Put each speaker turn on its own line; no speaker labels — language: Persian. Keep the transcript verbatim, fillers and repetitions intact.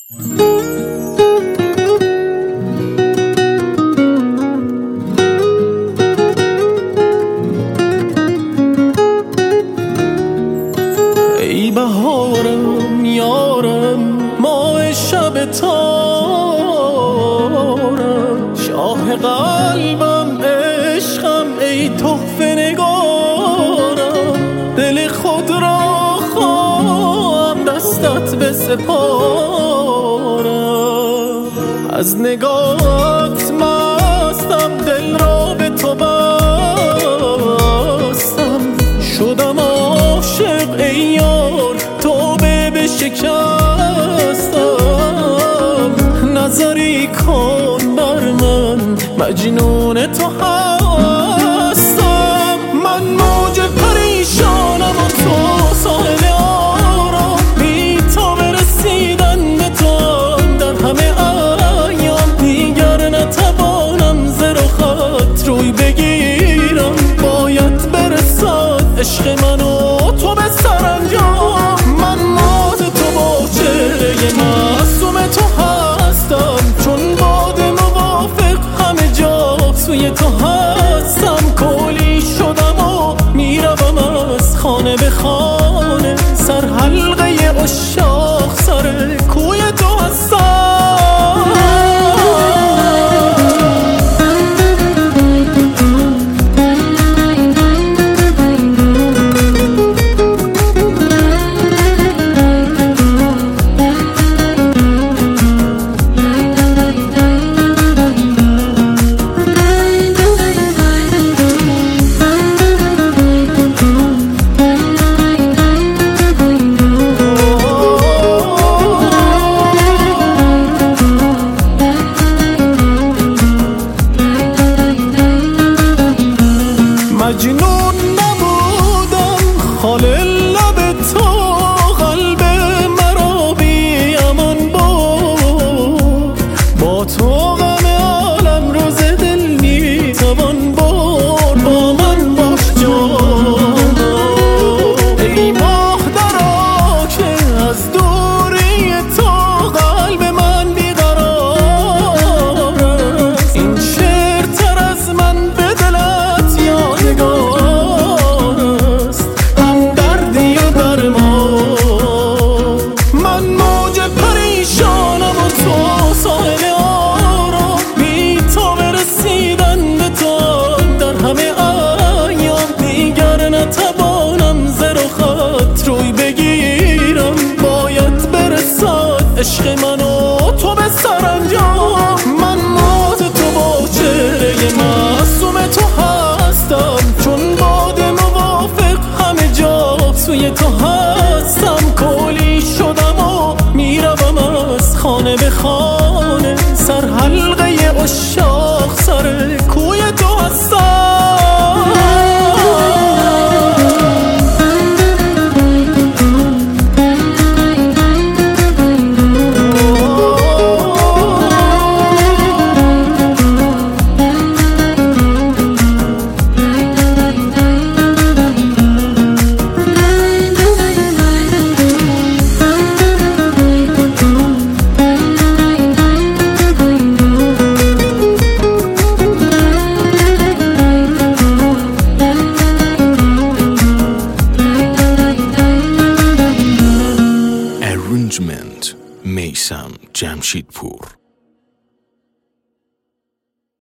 ای بهارم یارم ماه شب تارم، شاه قلبم عشقم ای تحفه نگارم، دل خود را خواهم دستت بسپارم. از نگاهت مستم دل را به تو بستم، شدم عاشق ای یار توبه بشکستم. نظری کن بر من مجنون تو هستم، من موج پریشانم و تو ساحل آرام، بی تا برسیدن به تو در همه ایام، دیگر نتوانم ز رخت روی بگیرم. باید برسد عشق من و تو به سرانجام، من مات تو با چهره معصوم تو هستم، چون باد موافق همه جا سوی تو هستم. کولی شدم و میروم از خانه به خانه، سر حلقه عشاق سر کوی تو هستم. مجنون نبودم خال لب تو، قلب مرا بی امان بود، با تو غم عالم رو ز دل میتوان برد. با من باش جان ای ماه درا که از دوری تو قلب من بیقرار است. این شعر تر از من به دلت یادگار است، هم دردی و درمان. من موج پریشانم و تو ساحل آرام، بی تا برسیدن به تو در همه ایام، دیگر نتوانم ز رخت روی بگیرم. باید برسد عشق من و تو به سرانجام، من مات تو با چهره معصوم تو هستم، چون باد موافق همه جا سوی تو هستم. کولی شدم و میروم از خانه به خانه، سر حلقه عشاق سر کوی تو هستم.
Arrangement میثم جمشیدپور.